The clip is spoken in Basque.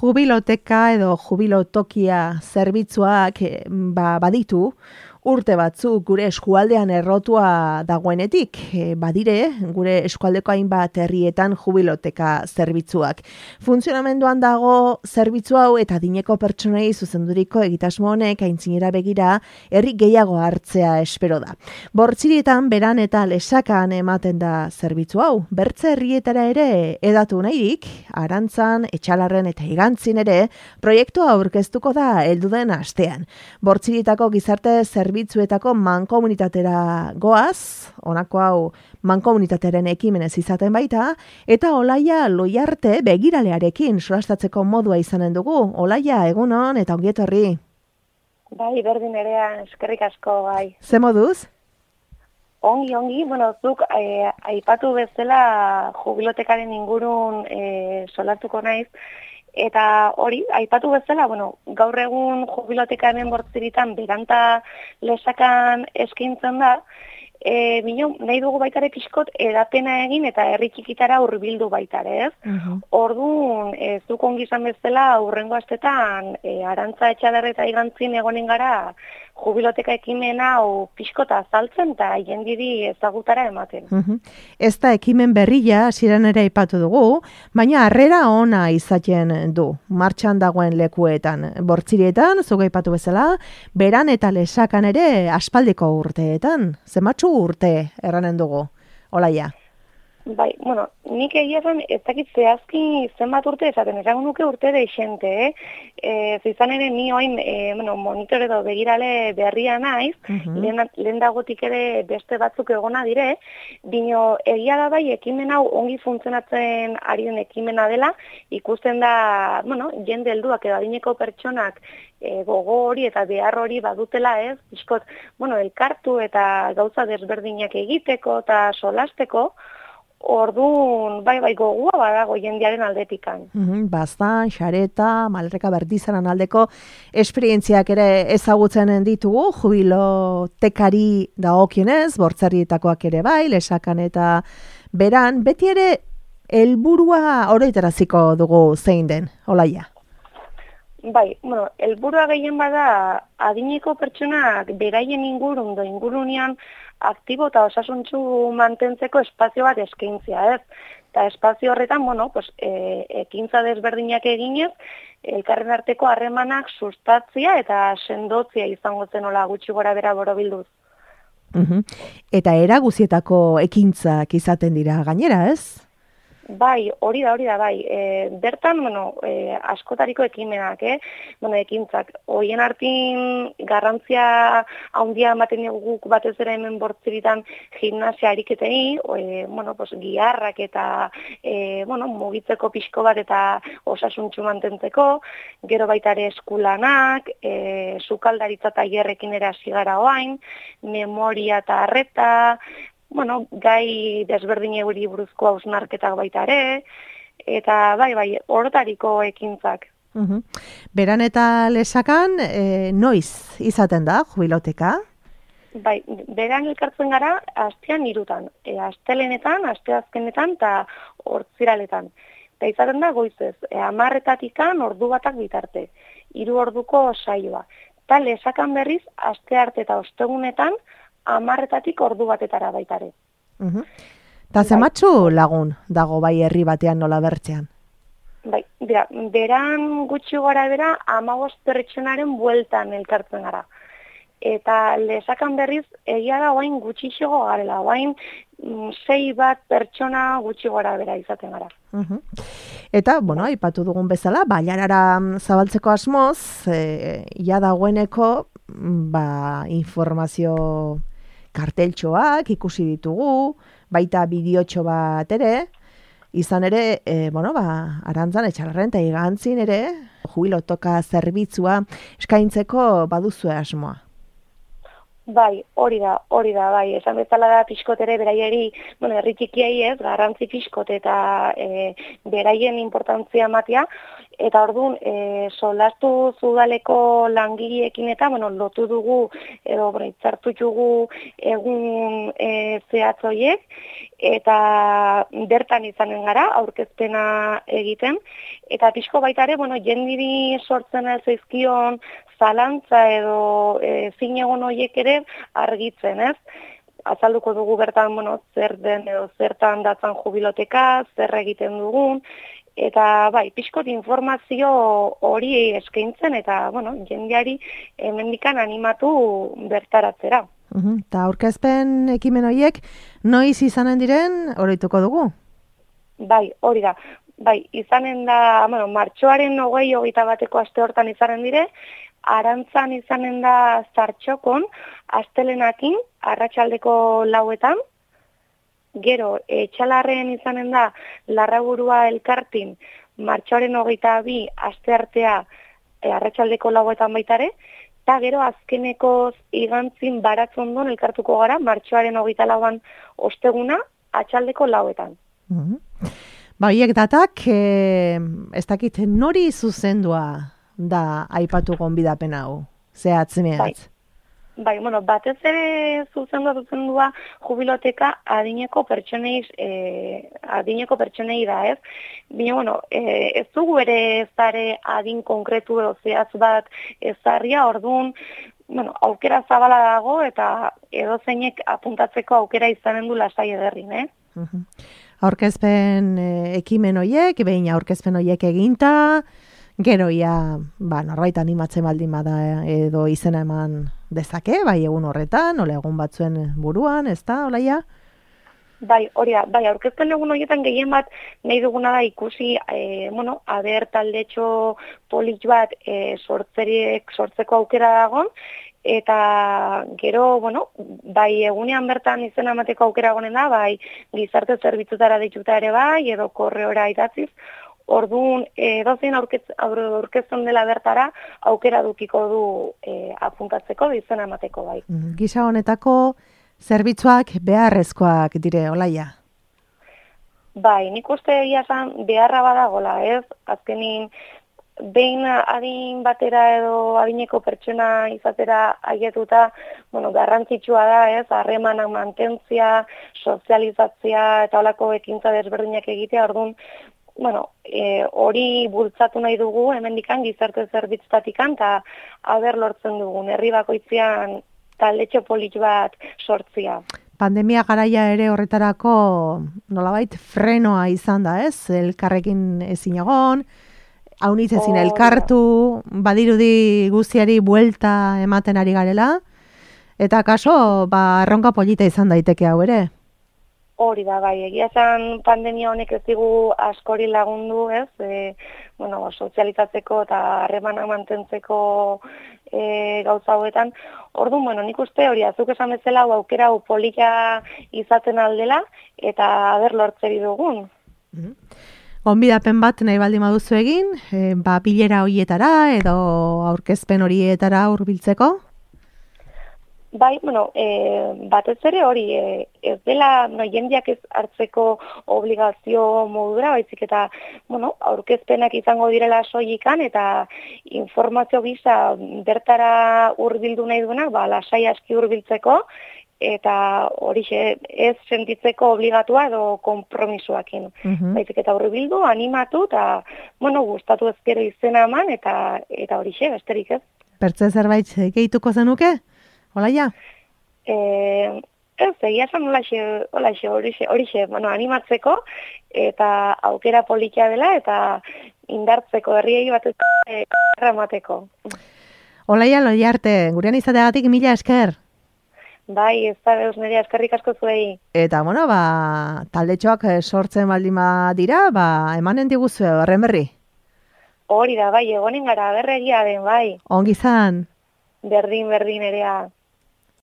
jubiloteka edo jubilotokia zerbitzuak baditu, urte batzuk gure eskualdean errotua dagoenetik, badire gure eskualdeko hainbat herrietan jubiloteka zerbitzuak. Funtzionamenduan dago zerbitzu hau eta adineko pertsonei zuzenduriko egitasmo honek aintzinera begira herri gehiago hartzea espero da. Bortzirietan, Beran eta Lesakan ematen da zerbitzu hau. Bertze herrietara ere edatu nahirik, Arantzan, Etxalarren eta Igantzin ere proiektua aurkeztuko da helduden astean. Bortzirietako gizarte zerbitzuetako mankomunitatera goaz, honako hau mankomunitatearen ekimenez izaten baita, eta Olaia Loiarte begiralearekin solastatzeko modua izanen dugu. Olaia, egunon eta ongi etorri. Bai, berdin ere, eskerrik asko, bai. Ze moduz? Ongi, bueno, zuk aipatu bezala jubilotekaren ingurun solatuko naiz, eta hori, aipatu bezala, bueno, gaur egun jubiloteka hemen Bortziritan Beranta Lesakan eskaintzen da, nahi dugu baitare pixkot edapena egin eta herri txikitara hurbildu baitare, ez? Orduan, zuk ongi izan bezala, hurrengo astetan Arantza, Etxalarre eta Igantzin egonen gara jubiloteka ekimena hau pixkota azaltzen eta jendiri ezagutara ematen. Ez da ekimen berria, hasieran ere aipatu dugu, baina harrera ona izaten du, martxan dagoen lekuetan. Bortzirietan, zuk aipatu bezala, Beran eta Lesakan ere aspaldiko urteetan. Zenbatzu urte erranen dugu, Olaia? Bai, bueno, nik egia zen ez dakit zehazki zenbat urte esaten, esango nuke urte deixente, izan ere ni oin, monitor edo begirale berria naiz, lehen dagotik ere beste batzuk egona dire, bino egia da bai ekimen hau ongi funtzionatzen ari den ekimena dela, ikusten da, jende helduak edo adineko pertsonak gogo hori eta behar hori badutela ez, pixkot, elkartu eta gauza desberdinak egiteko eta solasteko, orduan, bai, gogua badago jendearen aldetikan. Baztan, xareta, Malreka Berdizaran aldeko esperientziak ere ezagutzen ditugu, jubilotekari dagokionez, Bortzerrietakoak ere bai, Lesakan eta Beran, beti ere helburua oroitaraziko dugu zein den, Olaia? Bai, helburua gehien bada adineko pertsonak beraien ingurunean aktibo eta osasuntsu mantentzeko espazio bat eskaintzea, ez? Eta espazio horretan, ekintza desberdinak eginez, elkarren arteko harremanak sustatzea eta sendotzea izango zen hola gutxi gora bera borobilduz. Eta era guzietako ekintzak izaten dira gainera, ez? Bai, hori da, bai. Bertan, askotariko ekimenak, ekintzak. Hoien artin garrantzia handia ematen guk batez ere hemen Bortziritan gimnasia ariketei, giharrak eta mugitzeko pixko bat eta osasuntsu mantentzeko, gero baita ere eskulanak, sukaldaritza tailerrekin ere hasi gara orain, memoria eta arreta, gai desberdin euri buruzko hausnarketak baita ere, eta bai, orotariko ekintzak. Beran eta Lesakan, noiz izaten da jubiloteka? Bai, Beran elkartzen gara astean 3, astelenetan, asteazkenetan eta hortziraletan. Eta izaten da goizez, 10:00 ordu batak bitarte, 3 orduko saioa. Eta Lesakan berriz, astearte eta ostegunetan, 10:00 ordu batetara baitare. Eta zenbatzu lagun dago bai herri batean nola bertzean? Bai, Beran gutxi gora bera 15 pertsonaren bueltan elkartzen gara. Eta Lesakan berriz egia da oain gutxixego garela, oain 6 bat pertsona gutxi gora bera izaten gara. Eta, aipatu dugun bezala, bailarara zabaltzeko asmoz, ja dagoeneko, informazio karteltxoak ikusi ditugu, baita bideotxo bat ere, izan ere, Arantzan, Etxalarren eta Igantzin ere, jubilotoka zerbitzua eskaintzeko baduzue asmoa. Bai, hori da, bai. Esan bezala da pixkot ere beraieri, herri txikiei ez, garrantzi pixkot eta beraien importantzia ematea, Eta orduan, solastu udaleko langileekin eta, lotu dugu, edo itzartu dugu egun zehatzoiek, eta bertan izanen gara, aurkezpena egiten, eta pixko baita ere, jendiri sortzen zaizkion zalantza edo zinegon horiek ere argitzen, ez? Azalduko dugu bertan, zer den edo zertan datzan jubiloteka, zer egiten dugun, eta bai, pixkot informazio hori eskaintzen eta, jendeari hemendikan animatu bertaratzera. Eta aurkezpen ekimen horiek noiz izanen diren oroituko dugu? Bai, hori da. Bai, izanen da, martxoaren 20-21 aste hortan izanen dire, Arantzan izanen da Zartxokon, astelenakin, arratsaldeko 4etan, gero, Etxalarren izanen da Larraburua elkartin, martxoaren 22 asteartea arratsaldeko 4etan baitare, eta gero azkeneko igantzin Baratzondon elkartuko gara, martxoaren 24an osteguna, atxaldeko 4etan. Ba, hiek datak, ez dakit nori zuzendua da aipatu gonbidapen hau, zehatz-mehatz? Bai, batez ere zuzendua jubiloteka adineko pertsonei da, ez? Baina, ez dugu ere ezare adin konkretu edo zehatz bat ezarria, orduan, aukera zabala dago eta edozeinek apuntatzeko aukera izanen du lasai ederrin, Aurkezpen ekimen horiek, behin aurkezpen horiek eginta, gero norbait animatzen baldin bada edo izena eman dezake, bai egun horretan, ola egun batzuen buruan, ez da, Olaia? Bai, hori da, aurkezpen egun horietan gehien bat nahi duguna da ikusi, aber taldetxo polit bat sortzeko aukera dagon, eta gero, bai egunean bertan izena emateko aukera gonen da, bai gizarte zerbitzutara dituta ere bai, edo korreora idatziz, orduan edozein aurkezten dela bertara aukera dukiko du apuntatzeko, izena emateko bai. Gisa honetako zerbitzuak beharrezkoak dire, Olaia? Bai, nik uste egia esan beharra badagola, ez? Azkenin, behin adin batera edo adineko pertsona izatera aietuta, garrantzitsua da, ez? Harremanak mantentzia, sozializatzea eta holako ekintza desberdinak egitea, orduan, hori bultzatu nahi dugu, hemendikan gizarte zerbitzutatikan, eta aber lortzen dugun, herri bakoitzean taldetxo polit bat sortzia. Pandemia garaia ere horretarako nolabait frenoa izan da, ez? Elkarrekin ezin egon, haunitz ezin elkartu, badirudi guztiari buelta ematen ari garela, eta kaso, erronka polita izan daiteke hau ere. Hori da, bai, egia esan pandemia honek ez digu askori lagundu, ez? Sozializatzeko eta harremanak mantentzeko gauza hauetan. Orduan, nik uste hori, azuk esan bezala, aukera polita izaten aldela, eta aber lortzeri dugun. Gonbidapen bat nahi baldin baduzu egin, bilera horietara edo aurkezpen horietara hurbiltzeko? Bai, batez ere hori, ez dela jendeak ez hartzeko obligazio modura, baizik eta, aurkezpenak izango direla soilikan, eta informazio gisa bertara hurbildu nahi duenak, lasai aski hurbiltzeko, eta horixe ez sentitzeko obligatua edo konpromisoakin. Baizik eta hurbildu, animatu, eta, gustatu ezkero izena eman, eta horixe, besterik ez. Pertze zerbait gehituko zenuke? Olaia? Ez, egia esan horixe, animatzeko, eta aukera politia dela, eta indartzeko herriei bat erramateko. Olaia Loiarte, gurean izateagatik mila esker. Bai, ez da beuz nire eskerrik asko zuei. Eta, taldetxoak sortzen baldin dira, emanen diguzue horren berri? Hori da, bai, egonen gara, berregia den, bai. Ongi zan? Berdin erea.